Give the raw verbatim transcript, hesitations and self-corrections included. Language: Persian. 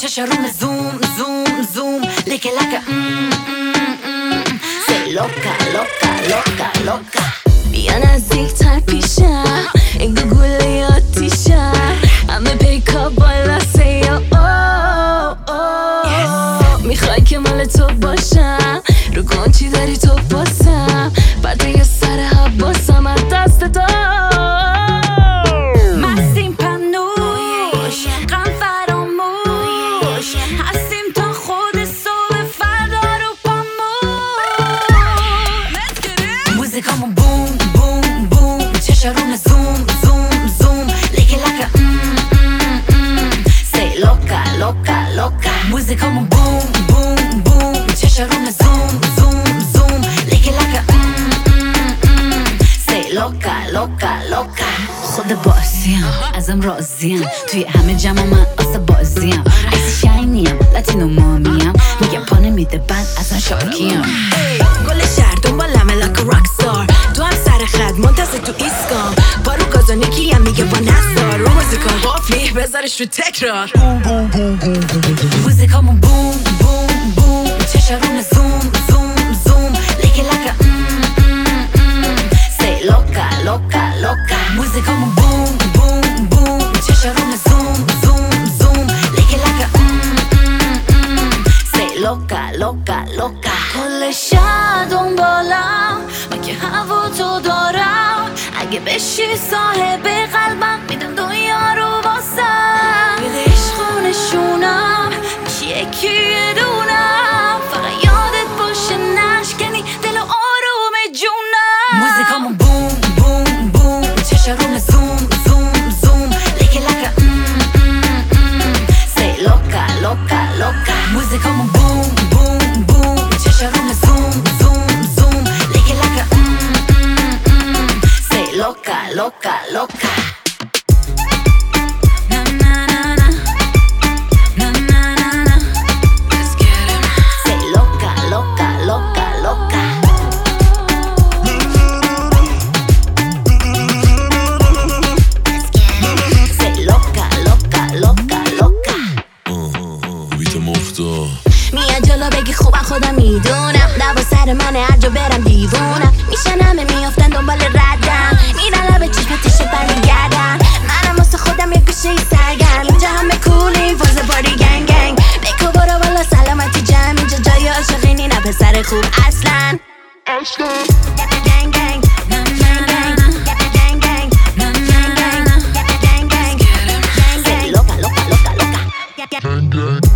چشارون زوم زوم زوم لیکه لکه Say loca loca loca loca بیا نزدیک تر پیشم این گوگل آتیشم همه پیکا بالا سی میخوای که مال تو باشم رو گنچی داری تو باسم بعد یه سر حباسم از دست تو مستیم پنوش غم فراموش هستیم تا خود صبح فردا رو پاموش موزیکامون بوم بوم بوم چشارون زوم زوم زوم لیکه لکه Say loca loca loca موزیکامون بوم بوم بوم چشارون زوم زوم زوم لیکه لکه Say loca loca loca خود باسیم ازم راضیم توی همه جمع من آسه بازیم ایسی شاینیم لاتینو مامیم میگم پا نمیده بعد ازم شاکیم گل شهر دنبالمه لاک راکستار تو هم سر خد منتظر تو ایسکام پارو گازانیکی هم میگه با نستار رو موزیکان قفلی بذارش رو تکرار موزیکامون بوم بوم بوم چشارون زوم زوم زوم لیکه لکه Say loca loca loca موزیکامون بوم بوم بوم چشارون زوم زوم زوم لیکه لکه Say loca loca loca کل شهر دنبالم من که هوا تو دارم اگه بشی صاحب قلبم میدم دنیا رو واسم بیده عشقانشونم میشی یکی یه دونم فقط یادت باشه نشکنی دل و آروم جونم موزیکامون بوم بوم بوم چشارون زوم زوم زوم لیکه لکه Say loca loca loca موزیکامون بوم بوم بوم چشارون زوم زوم زوم لیکه لکه Say loca loca loca Na na na na Na na na na Let's get it Say loca loca loca loca Say loca loca loca loca بیت مفتا میاد جلو بگی خوبم خودم میدونم دوا سر منه هر جا برم دیوونم میشن همه میافتن دنبال ردم میرن لب چشمتش برمیگردن منم واسه خودم یه گوشه ای سرگرم اینجا همه کولی فاز پاری گنگ گنگ بکو برو بالا سلامتی جمع اینجا جای عاشقینی نه پسر خوب اصلا گنگ گنگ Say loca loca loca loca